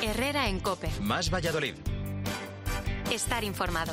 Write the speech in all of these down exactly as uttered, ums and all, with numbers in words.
Herrera en COPE. Más Valladolid. Estar informado.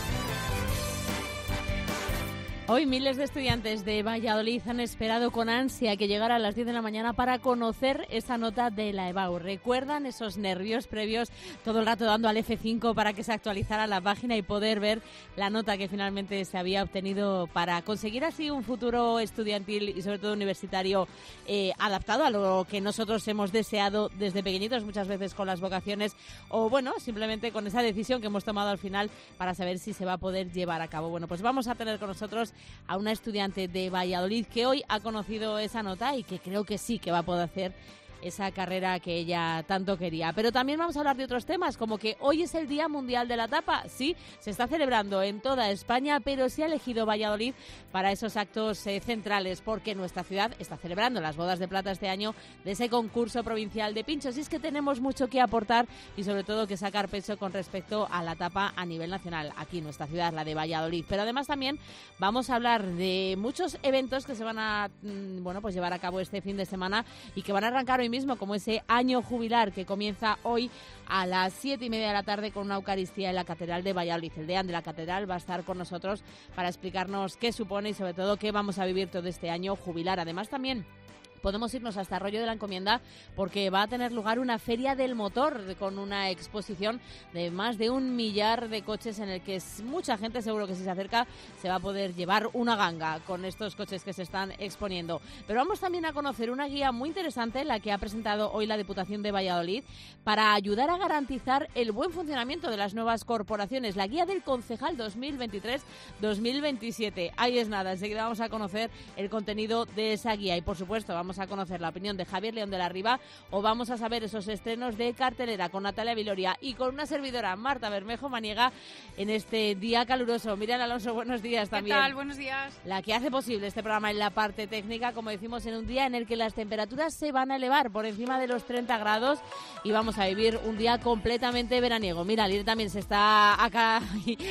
Hoy miles de estudiantes de Valladolid han esperado con ansia que llegara a las diez de la mañana para conocer esa nota de la EBAU. ¿Recuerdan esos nervios previos todo el rato dando al efe cinco para que se actualizara la página y poder ver la nota que finalmente se había obtenido para conseguir así un futuro estudiantil y sobre todo universitario eh, adaptado a lo que nosotros hemos deseado desde pequeñitos, muchas veces con las vocaciones o bueno, simplemente con esa decisión que hemos tomado al final para saber si se va a poder llevar a cabo? Bueno, pues vamos a tener con nosotros a una estudiante de Valladolid que hoy ha conocido esa nota y que creo que sí que va a poder hacer esa carrera que ella tanto quería. Pero también vamos a hablar de otros temas, como que hoy es el Día Mundial de la Tapa. Sí, se está celebrando en toda España, pero se ha elegido Valladolid para esos actos eh, centrales, porque nuestra ciudad está celebrando las bodas de plata este año de ese concurso provincial de pinchos. Y es que tenemos mucho que aportar y sobre todo que sacar peso con respecto a la tapa a nivel nacional, aquí nuestra ciudad, la de Valladolid. Pero además también vamos a hablar de muchos eventos que se van a mm, bueno, pues llevar a cabo este fin de semana y que van a arrancar hoy mismo, como ese año jubilar que comienza hoy a las siete y media de la tarde con una Eucaristía en la Catedral de Valladolid. El deán de la Catedral va a estar con nosotros para explicarnos qué supone y sobre todo qué vamos a vivir todo este año jubilar. Además también podemos irnos hasta Arroyo de la Encomienda porque va a tener lugar una feria del motor con una exposición de más de un millar de coches en el que mucha gente seguro que si se acerca se va a poder llevar una ganga con estos coches que se están exponiendo. Pero vamos también a conocer una guía muy interesante, la que ha presentado hoy la Diputación de Valladolid para ayudar a garantizar el buen funcionamiento de las nuevas corporaciones, la guía del concejal dos mil veintitrés dos mil veintisiete. Ahí es nada, enseguida vamos a conocer el contenido de esa guía y por supuesto vamos Vamos a conocer la opinión de Javier León de la Riva o vamos a saber esos estrenos de cartelera con Natalia Viloria y con una servidora, Marta Bermejo Maniega, en este día caluroso. Miriam Alonso, buenos días también. ¿Qué tal? Buenos días. La que hace posible este programa en la parte técnica, como decimos, en un día en el que las temperaturas se van a elevar por encima de los treinta grados y vamos a vivir un día completamente veraniego. Mira, Lidia también se está acá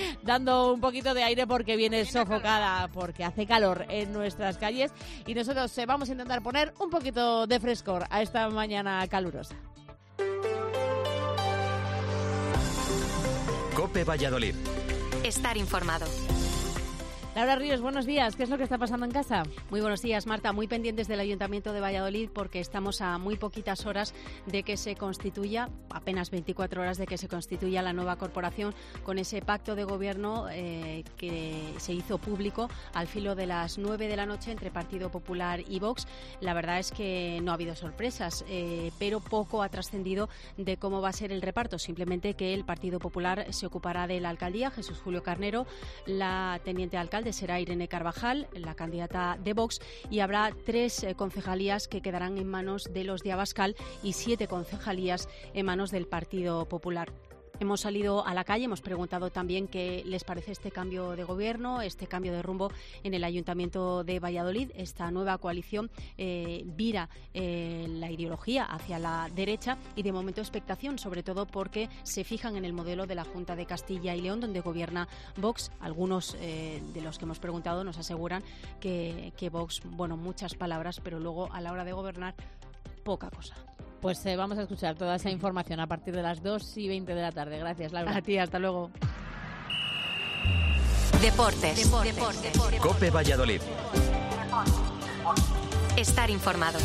dando un poquito de aire porque viene sofocada, porque hace calor en nuestras calles y nosotros eh, vamos a intentar poner un poquito de frescor a esta mañana calurosa. COPE Valladolid. Estar informado. Laura Ríos, buenos días. ¿Qué es lo que está pasando en casa? Muy buenos días, Marta. Muy pendientes del Ayuntamiento de Valladolid porque estamos a muy poquitas horas de que se constituya, apenas veinticuatro horas de que se constituya la nueva corporación con ese pacto de gobierno eh, que se hizo público al filo de las nueve de la noche entre Partido Popular y Vox. La verdad es que no ha habido sorpresas, eh, pero poco ha trascendido de cómo va a ser el reparto. Simplemente que el Partido Popular se ocupará de la alcaldía, Jesús Julio Carnero, la teniente alcalde será Irene Carvajal, la candidata de Vox, y habrá tres eh, concejalías que quedarán en manos de los de Abascal y siete concejalías en manos del Partido Popular. Hemos salido a la calle, hemos preguntado también qué les parece este cambio de gobierno, este cambio de rumbo en el Ayuntamiento de Valladolid. Esta nueva coalición eh, vira eh, la ideología hacia la derecha y de momento expectación, sobre todo porque se fijan en el modelo de la Junta de Castilla y León, donde gobierna Vox. Algunos eh, de los que hemos preguntado nos aseguran que, que Vox, bueno, muchas palabras, pero luego a la hora de gobernar, poca cosa. Pues eh, vamos a escuchar toda esa información a partir de las dos y veinte de la tarde. Gracias, Laura. A ti, hasta luego. Deportes. Deportes. Deportes. COPE Valladolid. Estar informado.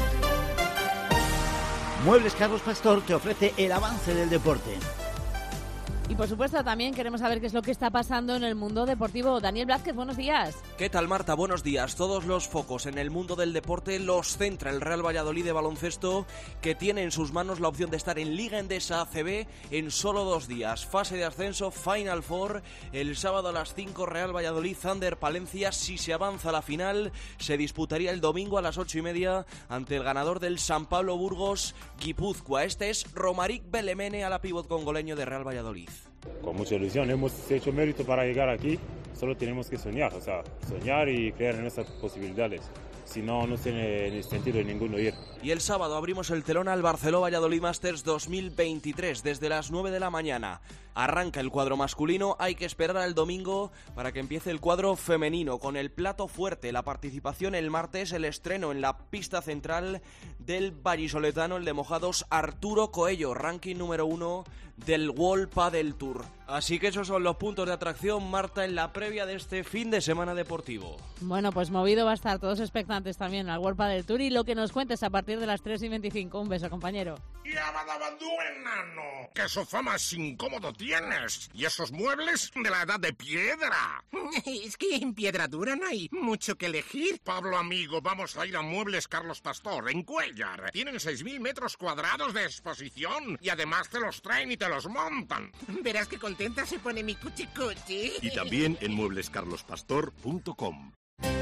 Muebles Carlos Pastor te ofrece el avance del deporte. Y por supuesto también queremos saber qué es lo que está pasando en el mundo deportivo. Daniel Blázquez, buenos días. ¿Qué tal, Marta? Buenos días. Todos los focos en el mundo del deporte los centra el Real Valladolid de baloncesto, que tiene en sus manos la opción de estar en Liga Endesa A C B en solo dos días. Fase de ascenso, Final Four, el sábado a las cinco, Real Valladolid, Thunder Palencia. Si se avanza a la final, se disputaría el domingo a las ocho y media ante el ganador del San Pablo Burgos, Guipúzcoa. Este es Romaric Belemene, a la pívot congoleño de Real Valladolid. Con mucha ilusión, hemos hecho mérito para llegar aquí, solo tenemos que soñar, o sea, soñar y creer en nuestras posibilidades. Si no, no tiene sentido ninguno ir. Y el sábado abrimos el telón al Barceló Valladolid Masters dos mil veintitrés desde las nueve de la mañana. Arranca el cuadro masculino, hay que esperar al domingo para que empiece el cuadro femenino con el plato fuerte, la participación el martes, el estreno en la pista central del vallisoletano, el de mojados Arturo Coello, ranking número uno del World Padel Tour. Así que esos son los puntos de atracción, Marta, en la previa de este fin de semana deportivo. Bueno, pues movido va a estar, todos expectantes también al World Padel Tour y lo que nos cuentes a partir de las tres y veinticinco. Un beso, compañero. ¡Ya badabandú, enano! ¡Qué sofá más incómodo tienes! ¿Y esos muebles de la edad de piedra? Es que en piedra dura no hay mucho que elegir. Pablo, amigo, vamos a ir a Muebles Carlos Pastor, en Cuéllar. Tienen seis mil metros cuadrados de exposición y además te los traen y te los montan. Verás qué contenta se pone mi cuchi-cuchi. Y también en muebles carlos pastor punto com.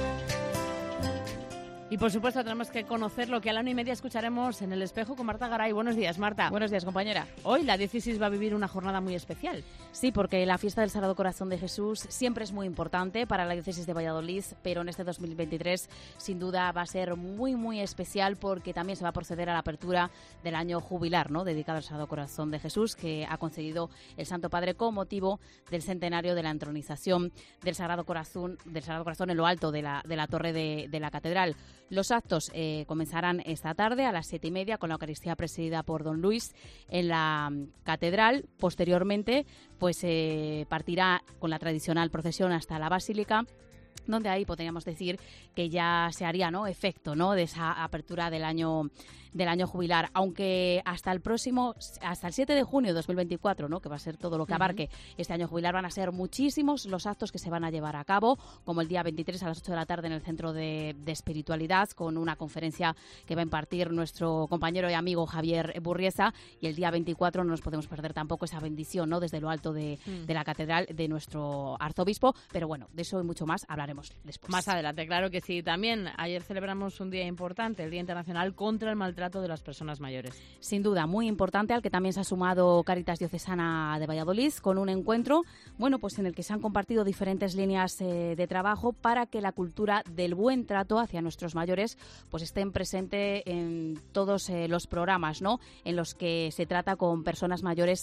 Y por supuesto tenemos que conocer lo que a la una y media escucharemos en El Espejo con Marta Garay. Buenos días, Marta. Buenos días, compañera. Hoy la diócesis va a vivir una jornada muy especial. Sí, porque la fiesta del Sagrado Corazón de Jesús siempre es muy importante para la diócesis de Valladolid, pero en este dos mil veintitrés sin duda va a ser muy, muy especial porque también se va a proceder a la apertura del año jubilar, ¿no?, dedicado al Sagrado Corazón de Jesús, que ha concedido el Santo Padre con motivo del centenario de la entronización del Sagrado Corazón, del Sagrado Corazón en lo alto de la, de la torre de, de la catedral. Los actos eh, comenzarán esta tarde a las siete y media con la Eucaristía presidida por don Luis en la catedral. Posteriormente, pues eh, partirá con la tradicional procesión hasta la Basílica, donde ahí podríamos decir que ya se haría, ¿no?, efecto, ¿no?, de esa apertura del año del año jubilar, aunque hasta el próximo, hasta el siete de junio de dos mil veinticuatro, ¿no?, que va a ser todo lo que abarque uh-huh. este año jubilar, van a ser muchísimos los actos que se van a llevar a cabo, como el día veintitrés a las ocho de la tarde en el Centro de, de Espiritualidad, con una conferencia que va a impartir nuestro compañero y amigo Javier Burriesa, y el día veinticuatro no nos podemos perder tampoco esa bendición, ¿no?, desde lo alto de, uh-huh. de la catedral de nuestro arzobispo, pero bueno, de eso y mucho más hablaremos después. Más adelante, claro que sí. También ayer celebramos un día importante, el Día Internacional contra el Maltrato de las Personas Mayores. Sin duda, muy importante, al que también se ha sumado Cáritas Diocesana de Valladolid con un encuentro, bueno, pues en el que se han compartido diferentes líneas eh, de trabajo para que la cultura del buen trato hacia nuestros mayores pues estén presente en todos eh, los programas, ¿no?, en los que se trata con personas mayores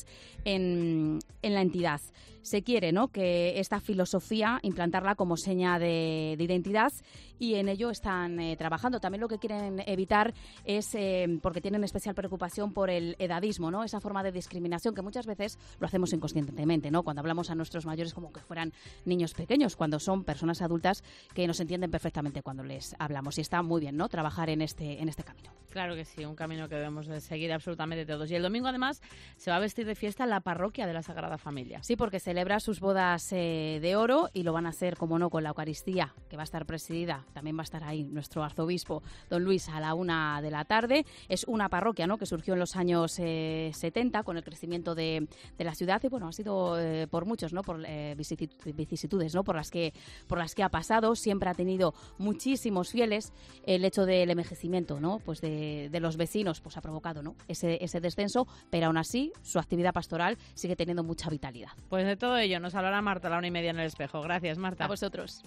en, en la entidad. Se quiere, ¿no?, que esta filosofía implantarla como seña de, de identidad, y en ello están eh, trabajando. También lo que quieren evitar es, eh, porque tienen especial preocupación por el edadismo, ¿no?, esa forma de discriminación que muchas veces lo hacemos inconscientemente, ¿no?, cuando hablamos a nuestros mayores como que fueran niños pequeños, cuando son personas adultas que nos entienden perfectamente cuando les hablamos. Y está muy bien, ¿no?, trabajar en este, en este camino. Claro que sí, un camino que debemos de seguir absolutamente todos. Y el domingo, además, se va a vestir de fiesta la parroquia de la Sagrada Familia. Sí, porque celebra sus bodas eh, de oro, y lo van a hacer, como no, con la Eucaristía, que va a estar presidida, también va a estar ahí nuestro arzobispo, don Luis, a la una de la tarde. Es una parroquia, ¿no?, que surgió en los años eh, setenta con el crecimiento de, de la ciudad, y bueno, ha sido eh, por muchos, ¿no?, por eh, vicisitudes, ¿no?, por las que por las que ha pasado. Siempre ha tenido muchísimos fieles. El hecho del envejecimiento, ¿no?, pues de, de los vecinos, pues ha provocado, ¿no?, ese, ese descenso, pero aún así su actividad pastoral sigue teniendo mucha vitalidad. Pues de todo ello nos hablará Marta a la una y media en El Espejo. Gracias, Marta. A vosotros.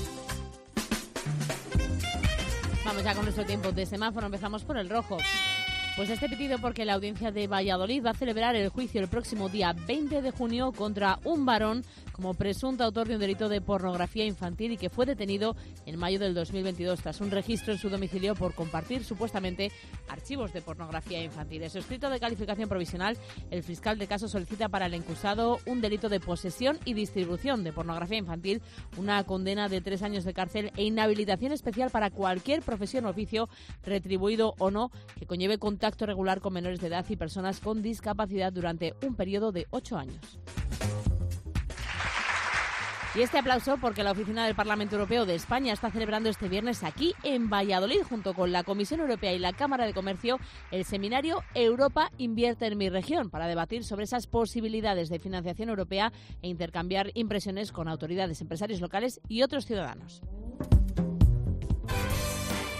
Vamos ya con nuestro tiempo de semáforo. Empezamos por el rojo. Pues este pedido porque la audiencia de Valladolid va a celebrar el juicio el próximo día veinte de junio contra un varón como presunto autor de un delito de pornografía infantil y que fue detenido en mayo del dos mil veintidós tras un registro en su domicilio por compartir supuestamente archivos de pornografía infantil. En su escrito de calificación provisional, el fiscal de caso solicita para el encusado un delito de posesión y distribución de pornografía infantil, una condena de tres años de cárcel e inhabilitación especial para cualquier profesión o oficio, retribuido o no, que conlleve contacto regular con menores de edad y personas con discapacidad durante un periodo de ocho años. Y este aplauso porque la Oficina del Parlamento Europeo de España está celebrando este viernes aquí en Valladolid, junto con la Comisión Europea y la Cámara de Comercio, el seminario Europa invierte en mi región, para debatir sobre esas posibilidades de financiación europea e intercambiar impresiones con autoridades, empresarios locales y otros ciudadanos.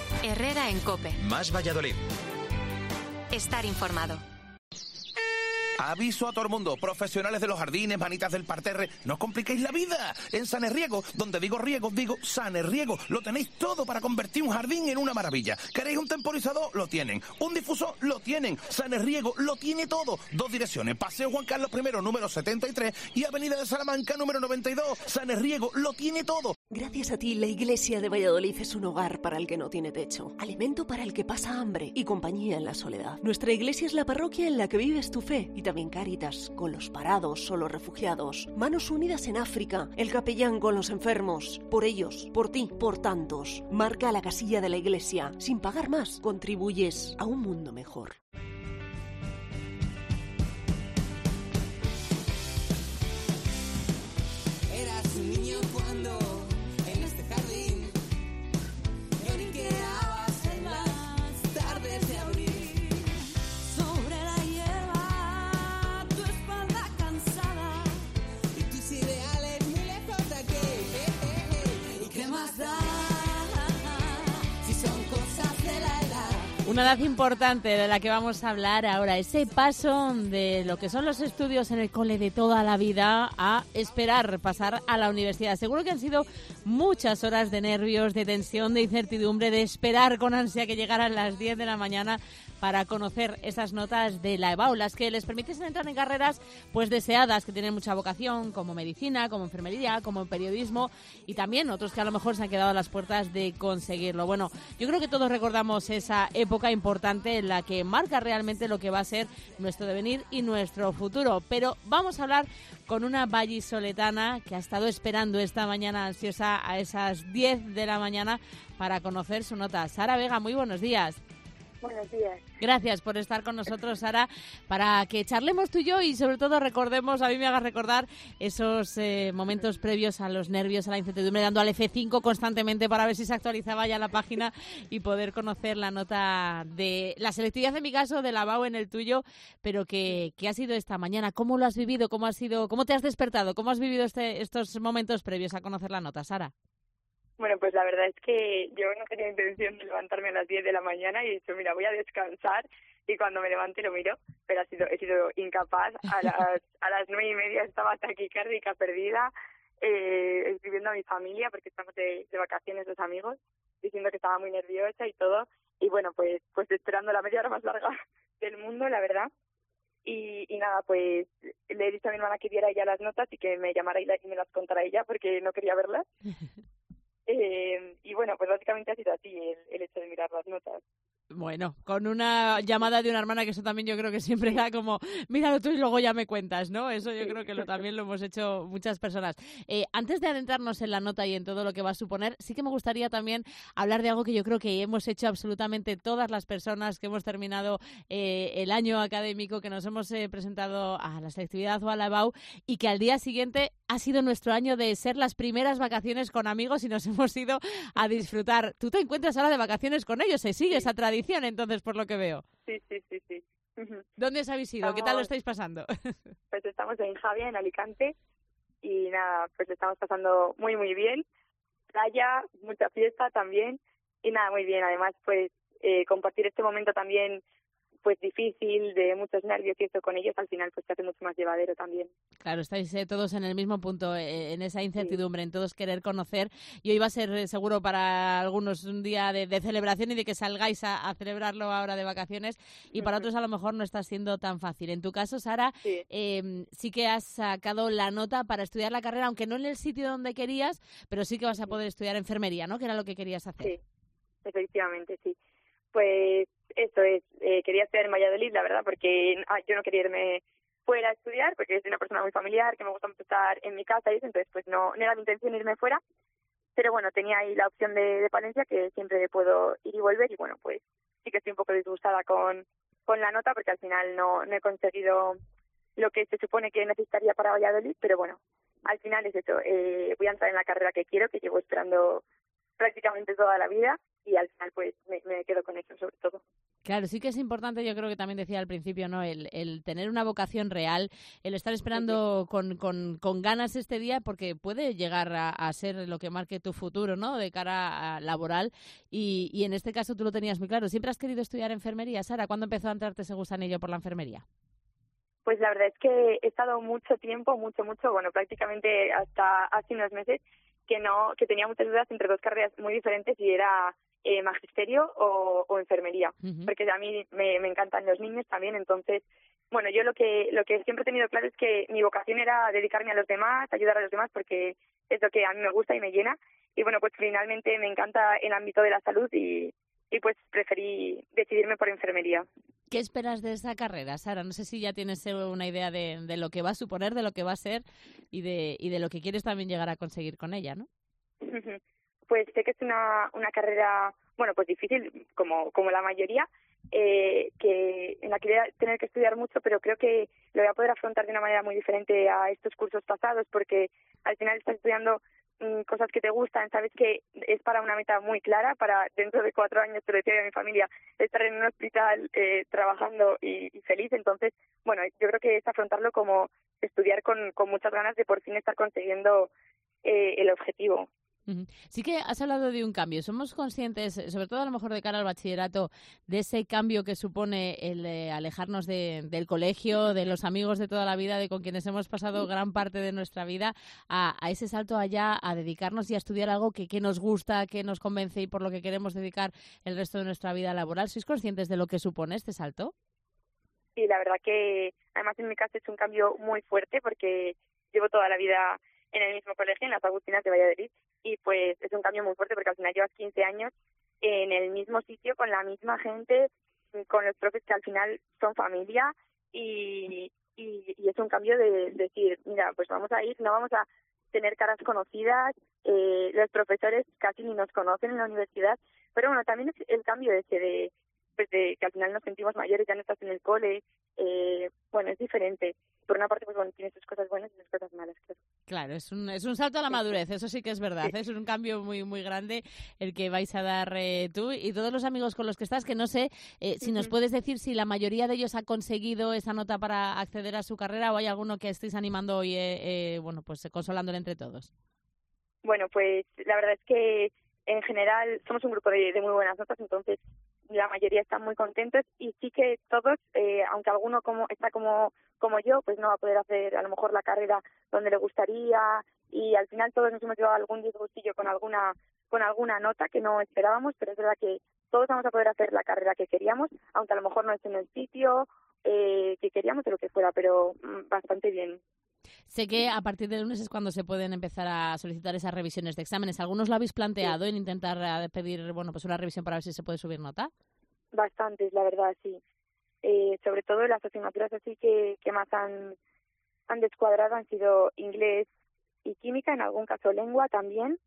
Herrera en COPE. Más Valladolid. Estar informado. Aviso a todo el mundo, profesionales de los jardines, manitas del parterre, no os compliquéis la vida. En Sanerriego, donde digo riego, digo Sanerriego, lo tenéis todo para convertir un jardín en una maravilla. ¿Queréis un temporizador? Lo tienen. ¿Un difusor? Lo tienen. Sanerriego lo tiene todo. Dos direcciones, Paseo Juan Carlos primero, número setenta y tres y Avenida de Salamanca, número noventa y dos. Sanerriego lo tiene todo. Gracias a ti, la Iglesia de Valladolid es un hogar para el que no tiene techo, alimento para el que pasa hambre y compañía en la soledad. Nuestra iglesia es la parroquia en la que vives tu fe y también Cáritas con los parados o los refugiados. Manos Unidas en África, el capellán con los enfermos. Por ellos, por ti, por tantos. Marca la casilla de la iglesia. Sin pagar más, contribuyes a un mundo mejor. Eras un niño cuando en este jardín lloriqueabas en las tardes de abril. Sobre la hierba, tu espalda cansada y tus ideales muy lejos de aquí. ¿Y qué más da si son cosas de la edad? Una edad importante de la que vamos a hablar ahora, ese paso de lo que son los estudios en el cole de toda la vida a esperar pasar a la universidad. Seguro que han sido muchas horas de nervios, de tensión, de incertidumbre, de esperar con ansia que llegaran las diez de la mañana para conocer esas notas de la EBAU, las que les permitiesen entrar en carreras pues deseadas, que tienen mucha vocación, como medicina, como enfermería, como periodismo, y también otros que a lo mejor se han quedado a las puertas de conseguirlo. Bueno, yo creo que todos recordamos esa época importante en la que marca realmente lo que va a ser nuestro devenir y nuestro futuro. Pero vamos a hablar con una vallisoletana que ha estado esperando esta mañana ansiosa a esas diez de la mañana para conocer su nota. Sara Vega, muy buenos días. Buenos días. Gracias por estar con nosotros, Sara, para que charlemos tú y yo y sobre todo recordemos, a mí me hagas recordar esos eh, momentos previos a los nervios, a la incertidumbre, dando al F cinco constantemente para ver si se actualizaba ya la página y poder conocer la nota de la selectividad, en mi caso, de la EBAU en el tuyo, pero que, que ha sido esta mañana. ¿Cómo lo has vivido? ¿Cómo, ha sido, cómo te has despertado? ¿Cómo has vivido este, estos momentos previos a conocer la nota, Sara? Bueno, pues la verdad es que yo no tenía intención de levantarme a las diez de la mañana y he dicho, mira, voy a descansar y cuando me levante lo miro, pero ha sido, he sido incapaz. A las, a las nueve y media estaba taquicárdica, perdida, eh, escribiendo a mi familia porque estamos de, de vacaciones los amigos, diciendo que estaba muy nerviosa y todo. Y bueno, pues pues esperando la media hora más larga del mundo, la verdad. Y, y nada, pues le he dicho a mi hermana que diera ella las notas y que me llamara y, la, y me las contara ella porque no quería verlas. Eh, y bueno, pues básicamente ha sido así el, el hecho de mirar las notas. Bueno, con una llamada de una hermana, que eso también yo creo que siempre da como, míralo tú y luego ya me cuentas, ¿no? Eso yo creo que lo, también lo hemos hecho muchas personas. Eh, antes de adentrarnos en la nota y en todo lo que va a suponer, sí que me gustaría también hablar de algo que yo creo que hemos hecho absolutamente todas las personas que hemos terminado eh, el año académico, que nos hemos eh, presentado a la selectividad o a la EBAU y que al día siguiente ha sido nuestro año de ser las primeras vacaciones con amigos y nos hemos ido a disfrutar. Tú te encuentras ahora de vacaciones con ellos, se sigue esa tradición entonces, por lo que veo. Sí, sí, sí, sí. ¿Dónde os habéis ido? Estamos, ¿Qué tal lo estáis pasando? Pues estamos en Javia, en Alicante, y nada, pues lo estamos pasando muy, muy bien. Playa, mucha fiesta también, y nada, muy bien. Además, pues eh, compartir este momento también pues difícil, de muchos nervios y esto con ellos, al final pues se hace mucho más llevadero también. Claro, estáis eh, todos en el mismo punto, eh, en esa incertidumbre, sí. En todos querer conocer. Y hoy va a ser eh, seguro para algunos un día de, de celebración y de que salgáis a, a celebrarlo ahora de vacaciones, y uh-huh. para otros a lo mejor no está siendo tan fácil. En tu caso, Sara, sí. Eh, sí que has sacado la nota para estudiar la carrera, aunque no en el sitio donde querías, pero sí que vas a poder estudiar enfermería, ¿no? Que era lo que querías hacer. Sí, efectivamente, sí. Pues eso es, eh, quería estudiar en Valladolid, la verdad, porque ah, yo no quería irme fuera a estudiar, porque soy una persona muy familiar, que me gusta mucho estar en mi casa y eso, entonces pues no, no era mi intención irme fuera, pero bueno, tenía ahí la opción de, de Palencia, que siempre puedo ir y volver, y bueno, pues sí que estoy un poco disgustada con, con la nota, porque al final no, no he conseguido lo que se supone que necesitaría para Valladolid, pero bueno, al final es eso, eh, voy a entrar en la carrera que quiero, que llevo esperando prácticamente toda la vida, y al final pues me, me quedo con eso sobre todo. Claro, sí que es importante, yo creo que también decía al principio, ¿no? El, el tener una vocación real, el estar esperando con, con, con ganas este día, porque puede llegar a, a ser lo que marque tu futuro, ¿no? De cara a laboral, y, y en este caso tú lo tenías muy claro. ¿Siempre has querido estudiar enfermería, Sara? ¿Cuándo empezó a entrarte ese gusanillo por la enfermería? Pues la verdad es que he estado mucho tiempo, mucho, mucho, bueno, prácticamente hasta hace unos meses, que no, que tenía muchas dudas entre dos carreras muy diferentes y era eh, magisterio o, o enfermería, uh-huh. porque a mí me, me encantan los niños también, entonces, bueno, yo lo que lo que siempre he tenido claro es que mi vocación era dedicarme a los demás, ayudar a los demás, porque es lo que a mí me gusta y me llena, y bueno, pues finalmente me encanta el ámbito de la salud y, y pues preferí decidirme por enfermería. ¿Qué esperas de esa carrera, Sara? No sé si ya tienes una idea de, de lo que va a suponer, de lo que va a ser y de, y de lo que quieres también llegar a conseguir con ella, ¿no? Pues sé que es una, una carrera, bueno, pues difícil, como, como la mayoría, eh, que en la que voy a tener que estudiar mucho, pero creo que lo voy a poder afrontar de una manera muy diferente a estos cursos pasados, porque al final estás estudiando cosas que te gustan, sabes que es para una meta muy clara, para dentro de cuatro años, te lo decía a mi familia, estar en un hospital eh, trabajando y, y feliz. Entonces, bueno, yo creo que es afrontarlo como estudiar con, con muchas ganas de por fin estar consiguiendo eh, el objetivo. Sí que has hablado de un cambio. ¿Somos conscientes, sobre todo a lo mejor de cara al bachillerato, de ese cambio que supone el eh, alejarnos de, del colegio, de los amigos de toda la vida, de con quienes hemos pasado gran parte de nuestra vida, a, a ese salto allá, a dedicarnos y a estudiar algo que, que nos gusta, que nos convence y por lo que queremos dedicar el resto de nuestra vida laboral? ¿Sois conscientes de lo que supone este salto? Sí, la verdad que además en mi caso es un cambio muy fuerte porque llevo toda la vida en el mismo colegio, en las Agustinas de Valladolid, y pues es un cambio muy fuerte porque al final llevas quince años en el mismo sitio, con la misma gente, con los profes que al final son familia, y, y, y es un cambio de, de decir, mira, pues vamos a ir, no vamos a tener caras conocidas, eh, los profesores casi ni nos conocen en la universidad, pero bueno, también es el cambio ese de, pues de que al final nos sentimos mayores, ya no estás en el cole, eh, bueno, es diferente. Por una parte, pues bueno, tiene sus cosas buenas y sus cosas malas, claro. Claro, es un, es un salto a la madurez, eso sí que es verdad, ¿eh? Es un cambio muy muy grande el que vais a dar eh, tú y todos los amigos con los que estás, que no sé eh, si nos puedes decir si la mayoría de ellos ha conseguido esa nota para acceder a su carrera o hay alguno que estéis animando hoy, eh, eh, bueno, pues consolándole entre todos. Bueno, pues la verdad es que en general somos un grupo de, de muy buenas notas, entonces la mayoría están muy contentos y sí que todos, eh, aunque alguno como está como como yo, pues no va a poder hacer a lo mejor la carrera donde le gustaría y al final todos nos hemos llevado algún disgustillo con alguna con alguna nota que no esperábamos, pero es verdad que todos vamos a poder hacer la carrera que queríamos, aunque a lo mejor no es en el sitio eh, que queríamos o lo que fuera, pero mm, bastante bien. Sé que a partir del lunes es cuando se pueden empezar a solicitar esas revisiones de exámenes. ¿Algunos lo habéis planteado sí. en intentar pedir, bueno, pues una revisión para ver si se puede subir nota? Bastantes, la verdad, sí. Eh, sobre todo las asignaturas así que, que más han, han descuadrado han sido inglés y química, en algún caso lengua también.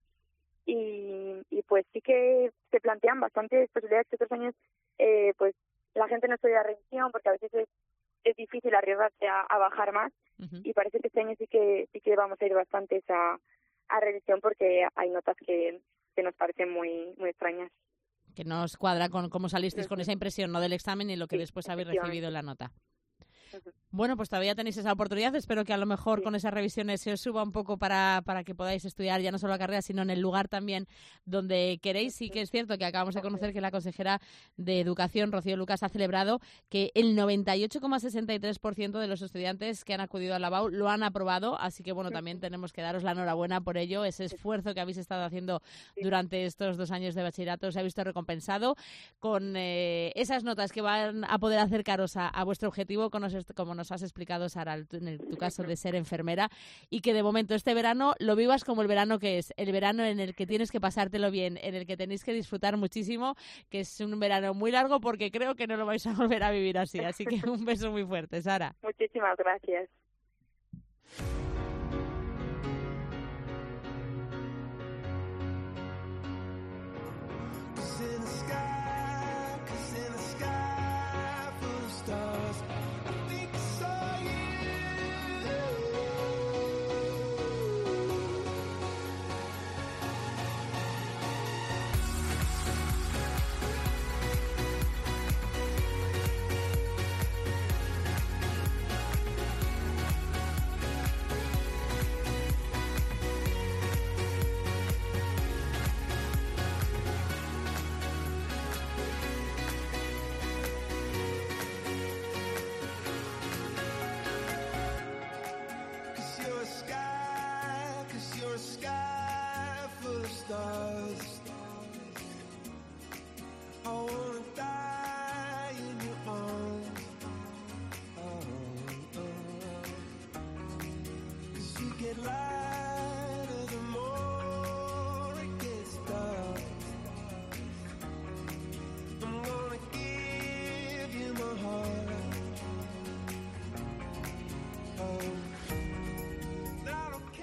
Y, y pues sí que se plantean bastantes posibilidades que otros años eh, pues la gente no estudia revisión porque a veces es, es difícil arriesgarse a, a bajar más. Uh-huh. Y parece que este año sí que sí que vamos a ir bastantes a, a revisión porque hay notas que, que nos parecen muy muy extrañas. Que no os cuadra con cómo salisteis con esa impresión, ¿no?, del examen y lo que sí, después habéis recibido en la nota. Bueno, pues todavía tenéis esa oportunidad. Espero que a lo mejor sí. con esas revisiones se os suba un poco para, para que podáis estudiar ya no solo la carrera, sino en el lugar también donde queréis. Sí que es cierto que acabamos de conocer que la consejera de Educación, Rocío Lucas, ha celebrado que el noventa y ocho coma sesenta y tres por ciento de los estudiantes que han acudido a la B A U lo han aprobado. Así que, bueno, también tenemos que daros la enhorabuena por ello. Ese esfuerzo que habéis estado haciendo durante estos dos años de bachillerato se ha visto recompensado con eh, esas notas que van a poder acercaros a, a vuestro objetivo, con os como nos has explicado, Sara, en el, tu caso de ser enfermera, y que de momento este verano lo vivas como el verano que es, el verano en el que tienes que pasártelo bien, en el que tenéis que disfrutar muchísimo, que es un verano muy largo porque creo que no lo vais a volver a vivir así. Así que un beso muy fuerte, Sara. Muchísimas gracias.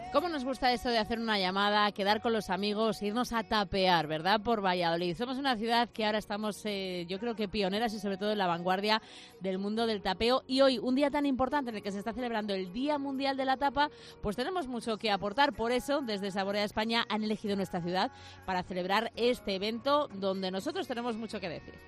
¿Cómo nos gusta eso de hacer una llamada, quedar con los amigos, irnos a tapear, ¿verdad? Por Valladolid. Somos una ciudad que ahora estamos, eh, yo creo que pioneras y sobre todo en la vanguardia del mundo del tapeo. Y hoy, un día tan importante en el que se está celebrando el Día Mundial de la Tapa, pues tenemos mucho que aportar. Por eso, desde Saborea España han elegido nuestra ciudad para celebrar este evento donde nosotros tenemos mucho que decir.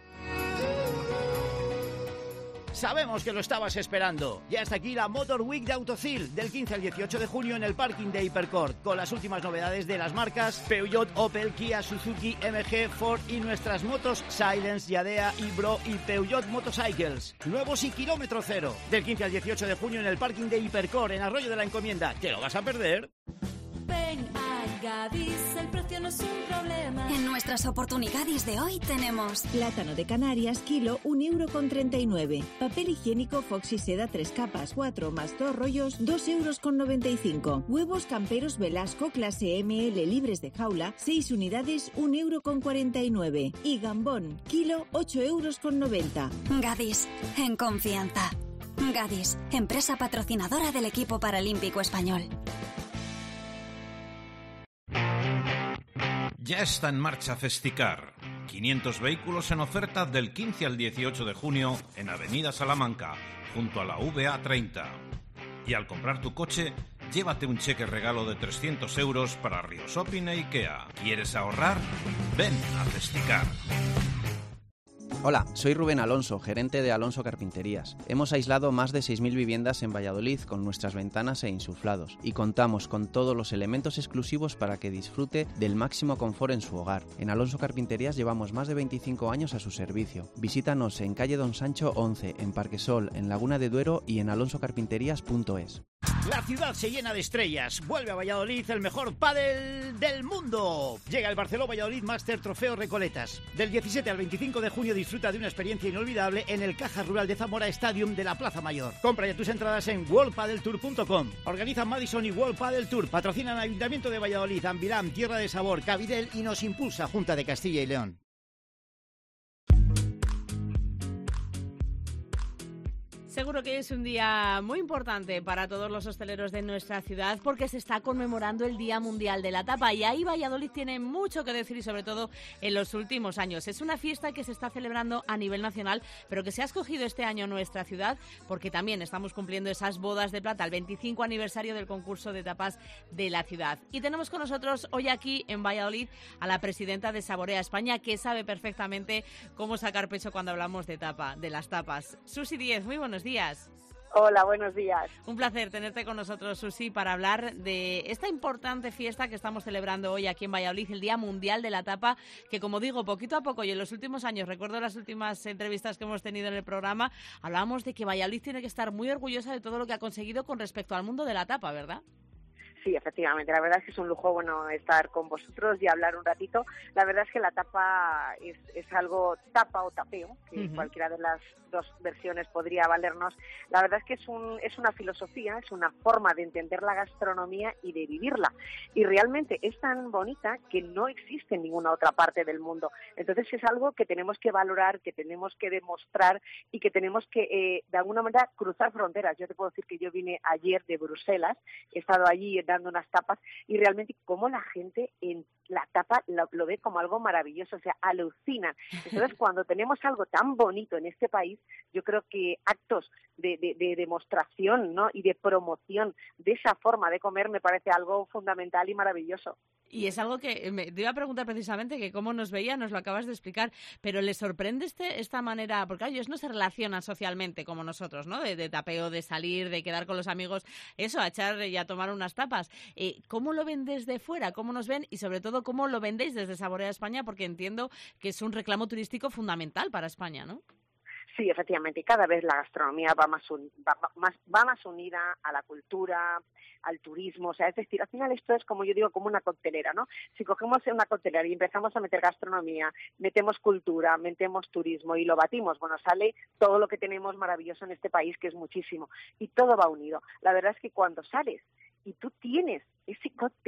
Sabemos que lo estabas esperando. Ya está aquí la Motor Week de Autocil, del quince al dieciocho de junio en el parking de Hipercort, con las últimas novedades de las marcas Peugeot, Opel, Kia, Suzuki, M G, Ford y nuestras motos Silence, Yadea, Ibro y Peugeot Motorcycles. Nuevos y kilómetro cero. Del quince al dieciocho de junio en el parking de Hipercort, en Arroyo de la Encomienda. ¿Te lo vas a perder? Ven a Gadis, el precio no es un problema. En nuestras oportunidades de hoy tenemos plátano de Canarias, kilo, un euro con treinta y nueve. Papel higiénico Foxy Seda, tres capas, cuatro más dos rollos, dos euros con noventa y cinco. Huevos camperos Velasco, clase M L, libres de jaula, seis unidades, un euro con cuarenta y nueve. Y gambón, kilo, ocho euros con noventa. Gadis, en confianza. Gadis, empresa patrocinadora del equipo paralímpico español. Ya está en marcha Festicar. quinientos vehículos en oferta del quince al dieciocho de junio en Avenida Salamanca, junto a la V A treinta. Y al comprar tu coche, llévate un cheque regalo de trescientos euros para Río Shopping e IKEA. ¿Quieres ahorrar? Ven a Festicar. Hola, soy Rubén Alonso, gerente de Alonso Carpinterías. Hemos aislado más de seis mil viviendas en Valladolid con nuestras ventanas e insuflados y contamos con todos los elementos exclusivos para que disfrute del máximo confort en su hogar. En Alonso Carpinterías llevamos más de veinticinco años a su servicio. Visítanos en calle Don Sancho once, en Parquesol, en Laguna de Duero y en alonso carpinterías punto es. La ciudad se llena de estrellas. Vuelve a Valladolid el mejor pádel del mundo. Llega el Barceló Valladolid Master Trofeo Recoletas. Del diecisiete al veinticinco de junio disfruta de una experiencia inolvidable en el Caja Rural de Zamora Stadium de la Plaza Mayor. Compra ya tus entradas en world padel tour punto com. Organizan Madison y World Padel Tour. Patrocinan Ayuntamiento de Valladolid, Ambilam, Tierra de Sabor, Cavidel y nos impulsa Junta de Castilla y León. Seguro que es un día muy importante para todos los hosteleros de nuestra ciudad porque se está conmemorando el Día Mundial de la Tapa y ahí Valladolid tiene mucho que decir y sobre todo en los últimos años. Es una fiesta que se está celebrando a nivel nacional pero que se ha escogido este año nuestra ciudad porque también estamos cumpliendo esas bodas de plata, el veinticinco aniversario del concurso de tapas de la ciudad. Y tenemos con nosotros hoy aquí en Valladolid a la presidenta de Saborea España que sabe perfectamente cómo sacar pecho cuando hablamos de tapa, de las tapas. Susi Díez, muy buenos días. Hola, buenos días. Un placer tenerte con nosotros, Susi, para hablar de esta importante fiesta que estamos celebrando hoy aquí en Valladolid, el Día Mundial de la Tapa, que como digo, poquito a poco y en los últimos años, recuerdo las últimas entrevistas que hemos tenido en el programa, hablábamos de que Valladolid tiene que estar muy orgullosa de todo lo que ha conseguido con respecto al mundo de la tapa, ¿verdad? Sí, efectivamente. La verdad es que es un lujo bueno estar con vosotros y hablar un ratito. La verdad es que la tapa es, es algo tapa o tapeo, que uh-huh. cualquiera de las dos versiones podría valernos. La verdad es que es, un, es una filosofía, es una forma de entender la gastronomía y de vivirla. Y realmente es tan bonita que no existe en ninguna otra parte del mundo. Entonces es algo que tenemos que valorar, que tenemos que demostrar y que tenemos que, eh, de alguna manera, cruzar fronteras. Yo te puedo decir que yo vine ayer de Bruselas, he estado allí dando unas tapas y realmente cómo la gente en la tapa lo, lo ve como algo maravilloso, o sea, alucinan. Entonces, cuando tenemos algo tan bonito en este país, yo creo que actos de, de, de demostración, ¿no? y de promoción de esa forma de comer me parece algo fundamental y maravilloso. Y es algo que me te iba a preguntar precisamente, que cómo nos veía, nos lo acabas de explicar, pero ¿les sorprende este, esta manera? Porque ellos no se relacionan socialmente como nosotros, ¿no? De, de tapeo, de salir, de quedar con los amigos, eso, a echar y a tomar unas tapas. Eh, ¿Cómo lo ven desde fuera? ¿Cómo nos ven? Y sobre todo, ¿cómo lo vendéis desde Saborea España? Porque entiendo que es un reclamo turístico fundamental para España, ¿no? Sí, efectivamente, y cada vez la gastronomía va más, un, va, más, va más unida a la cultura, al turismo, o sea, es decir, al final esto es, como yo digo, como una coctelera, ¿no? Si cogemos una coctelera y empezamos a meter gastronomía, metemos cultura, metemos turismo y lo batimos, bueno, sale todo lo que tenemos maravilloso en este país, que es muchísimo, y todo va unido. La verdad es que cuando sales y tú tienes ese cóctel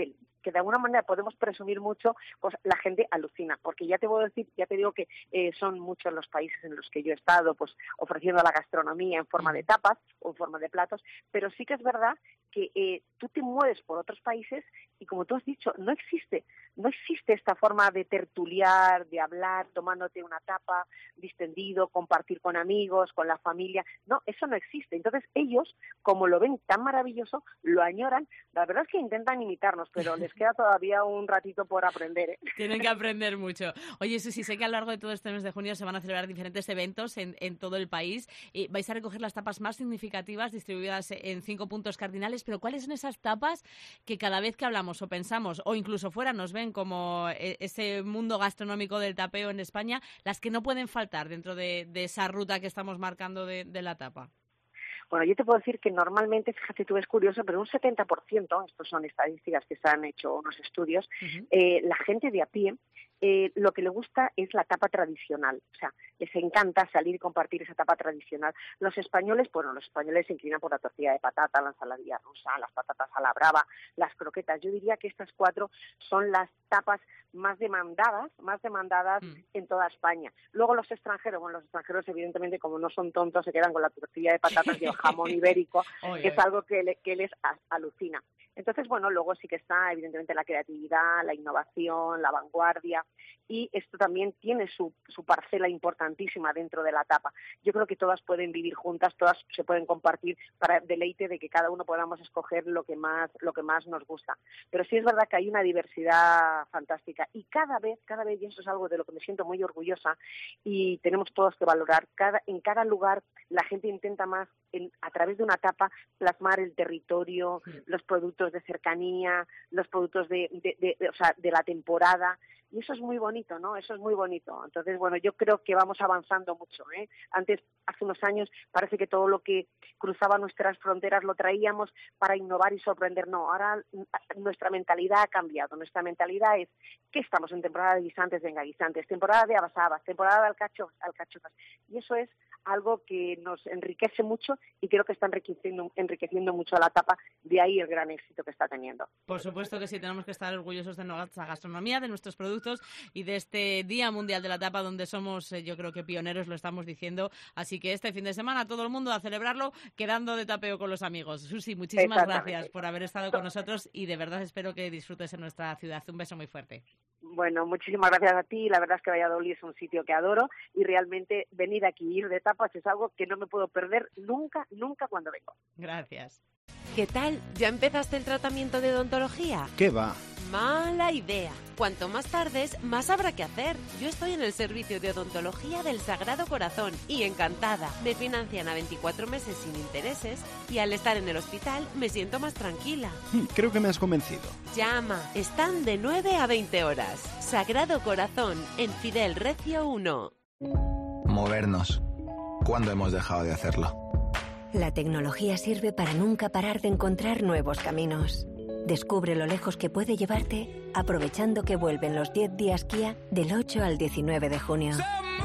que de alguna manera podemos presumir mucho, pues la gente alucina, porque ya te puedo decir, ya te digo que eh, son muchos los países en los que yo he estado, pues ofreciendo la gastronomía en forma de tapas o en forma de platos, pero sí que es verdad que eh, tú te mueves por otros países y, como tú has dicho, no existe, no existe esta forma de tertuliar, de hablar, tomándote una tapa, distendido, compartir con amigos, con la familia. No, eso no existe. Entonces ellos, como lo ven tan maravilloso, lo añoran. La verdad es que intentan imitarnos, pero les queda todavía un ratito por aprender, ¿eh? Tienen que aprender mucho. Oye, Susi, sé que a lo largo de todo este mes de junio se van a celebrar diferentes eventos en, en todo el país. Eh, vais a recoger las tapas más significativas distribuidas en cinco puntos cardinales, pero ¿cuáles son esas tapas que cada vez que hablamos o pensamos, o incluso fuera nos ven como eh, ese mundo gastronómico del tapeo en España, las que no pueden faltar dentro de, de esa ruta que estamos marcando de, de la tapa? Bueno, yo te puedo decir que normalmente, fíjate tú, es curioso, pero un setenta por ciento, estos son estadísticas que se han hecho unos estudios, uh-huh. eh, la gente de a pie, eh, lo que le gusta es la tapa tradicional. O sea, les encanta salir y compartir esa tapa tradicional. Los españoles, bueno, los españoles se inclinan por la tortilla de patata, la ensaladilla rusa, las patatas a la brava, las croquetas. Yo diría que estas cuatro son las tapas más demandadas, más demandadas mm. en toda España. Luego los extranjeros, bueno, los extranjeros evidentemente como no son tontos se quedan con la tortilla de patatas y el jamón ibérico, oy, que oy. es algo que, le, que les alucina. Entonces, bueno, luego sí que está evidentemente la creatividad, la innovación, la vanguardia, y esto también tiene su, su parcela importantísima dentro de la tapa. Yo creo que todas pueden vivir juntas, todas se pueden compartir para deleite de que cada uno podamos escoger lo que más, lo que más nos gusta. Pero sí es verdad que hay una diversidad fantástica y cada vez, cada vez, y eso es algo de lo que me siento muy orgullosa y tenemos todos que valorar, cada, en cada lugar la gente intenta más, en, a través de una tapa, plasmar el territorio, sí. los productos de cercanía, los productos de, de, de, de, o sea, de la temporada, y eso es muy bonito, ¿no? Eso es muy bonito. Entonces, bueno, yo creo que vamos avanzando mucho, ¿eh? Antes, hace unos años, parece que todo lo que cruzaba nuestras fronteras lo traíamos para innovar y sorprender. No, ahora nuestra mentalidad ha cambiado. Nuestra mentalidad es que estamos en temporada de guisantes, venga, guisantes, temporada de habas, habas, temporada de alcachofas, alcachofas. Y eso es algo que nos enriquece mucho y creo que está enriqueciendo, enriqueciendo mucho a la tapa, de ahí el gran éxito que está teniendo. Por supuesto que sí, tenemos que estar orgullosos de nuestra gastronomía, de nuestros productos y de este Día Mundial de la Tapa, donde somos, eh, yo creo que pioneros, lo estamos diciendo. Así que este fin de semana todo el mundo a celebrarlo, quedando de tapeo con los amigos. Susi, muchísimas gracias por haber estado con nosotros y de verdad espero que disfrutes en nuestra ciudad. Un beso muy fuerte. Bueno, muchísimas gracias a ti. La verdad es que Valladolid es un sitio que adoro y realmente venir aquí y ir de tapas es algo que no me puedo perder nunca, nunca cuando vengo. Gracias. ¿Qué tal? ¿Ya empezaste el tratamiento de odontología? ¿Qué va? Mala idea. Cuanto más tardes, más habrá que hacer. Yo estoy en el servicio de odontología del Sagrado Corazón y encantada. Me financian a veinticuatro meses sin intereses y al estar en el hospital me siento más tranquila. Creo que me has convencido. Llama. Están de nueve a veinte horas. Sagrado Corazón, en Fidel Recio uno. Movernos. ¿Cuándo hemos dejado de hacerlo? La tecnología sirve para nunca parar de encontrar nuevos caminos. Descubre lo lejos que puede llevarte aprovechando que vuelven los diez días Kia del ocho al diecinueve de junio.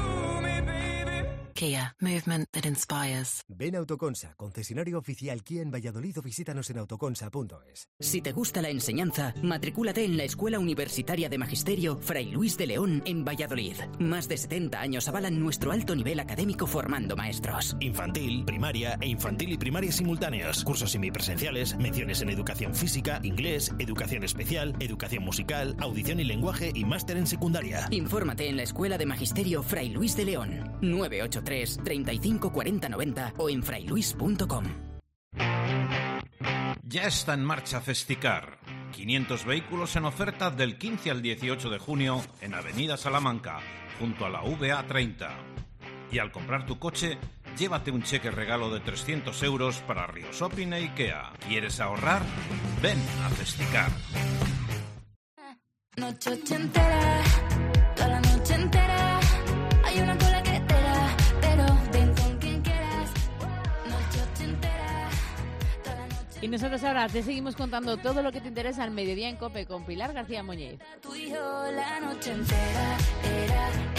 Kia, movement that inspires. Ven a Autoconsa, concesionario oficial Kia en Valladolid, o visítanos en autoconsa punto es. Si te gusta la enseñanza, matricúlate en la Escuela Universitaria de Magisterio Fray Luis de León en Valladolid. Más de setenta años avalan nuestro alto nivel académico formando maestros. Infantil, primaria e infantil y primaria simultáneos. Cursos semipresenciales, menciones en educación física, inglés, educación especial, educación musical, audición y lenguaje y máster en secundaria. Infórmate en la Escuela de Magisterio Fray Luis de León. nueve ocho tres, treinta y cinco, cuarenta, noventa o en frailuis punto com. Ya está en marcha Festicar. quinientos vehículos en oferta del quince al dieciocho de junio en Avenida Salamanca, junto a la U V A treinta. Y al comprar tu coche, llévate un cheque regalo de trescientos euros para Río Shopping e IKEA. ¿Quieres ahorrar? Ven a Festicar. Noche ochentera, toda la noche entera, hay una cola que te da, pero ven con quien quieras. Noche ochentera, toda la noche. Y nosotros ahora te seguimos contando todo lo que te interesa al mediodía en COPE con Pilar García Muñiz. Tú y yo la noche entera era